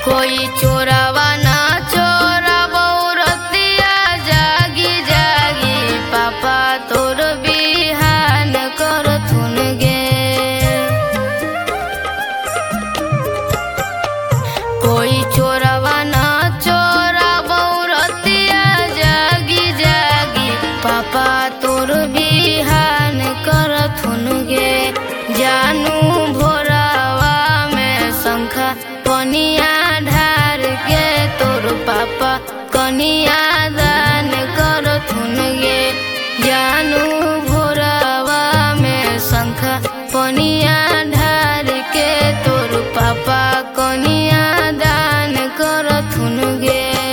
कोई चोरावा ना चोरावा रतिया जागी जागी पापा तोर बिहान करथुन गे। कोई चोरावा ना चोरावा रतिया जागी जागी पापा तोर बिहान करथुन गे। जानू भोरावा में शंखा पनिया ढार के तोर पापा कनिया दान करथुन गे। जानू भोरावा में शंखा पनिया ढार के तोर पापा कनिया दान करथुन गे।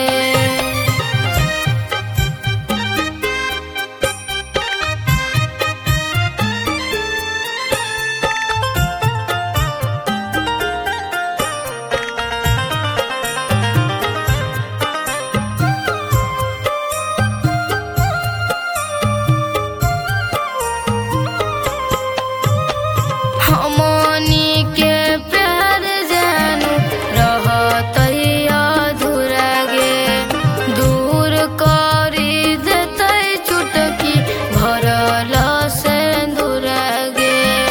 हमनी के प्यार जानू रहतई अधूरा गे। दूर करी देतई चुटकी भरल सिंदूरा गे।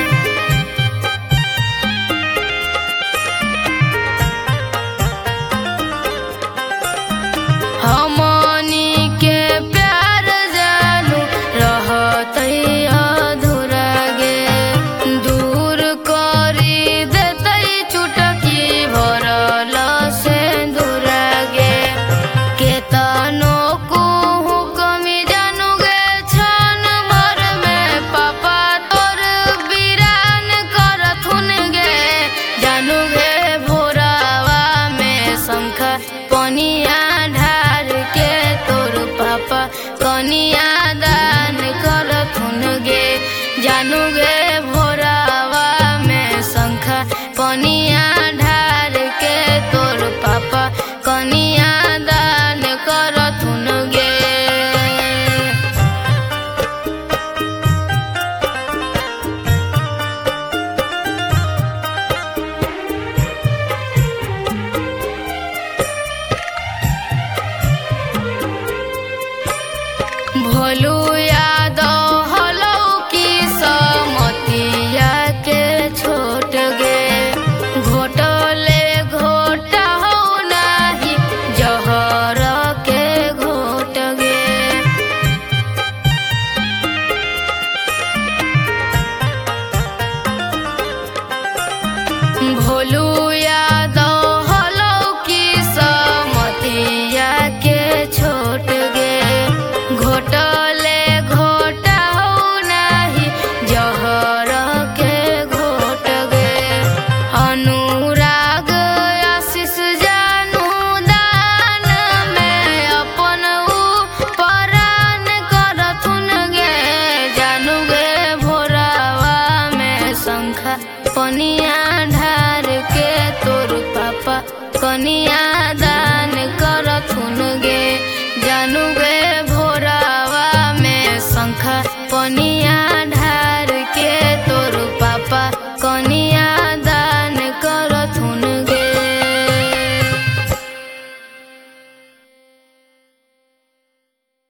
हमनी के प्यार जानू रहतई अधूरा गे। दूर करी देतई चुटकी भरल सिंदूरा गे। केतनो कुहू कमी जानू गे छन भर में पापा तोर बिरान करथुन गे। जानू गे भोरावा में शंखा पनिया ढार के तोर पापा कनिया दान करथुन गे। जानू गे भोरावा में शंखा पनिया ढार के तोर पापा कनिया दान करथुन गे। भोलू यादव हलौ की समतिया के छोट गे। घोटले घोटा हो नाही जहर के घोट गे। भोलू यादव हलौ की समतिया के छोट गे। घोटले घोटा हो नाही जहर के घोट गे। अनुराग आशीष जानू दान में अपन परान करथुन गे। जानू गे भोरावा में शंखा पनिया ढार के तोर पापा कनिया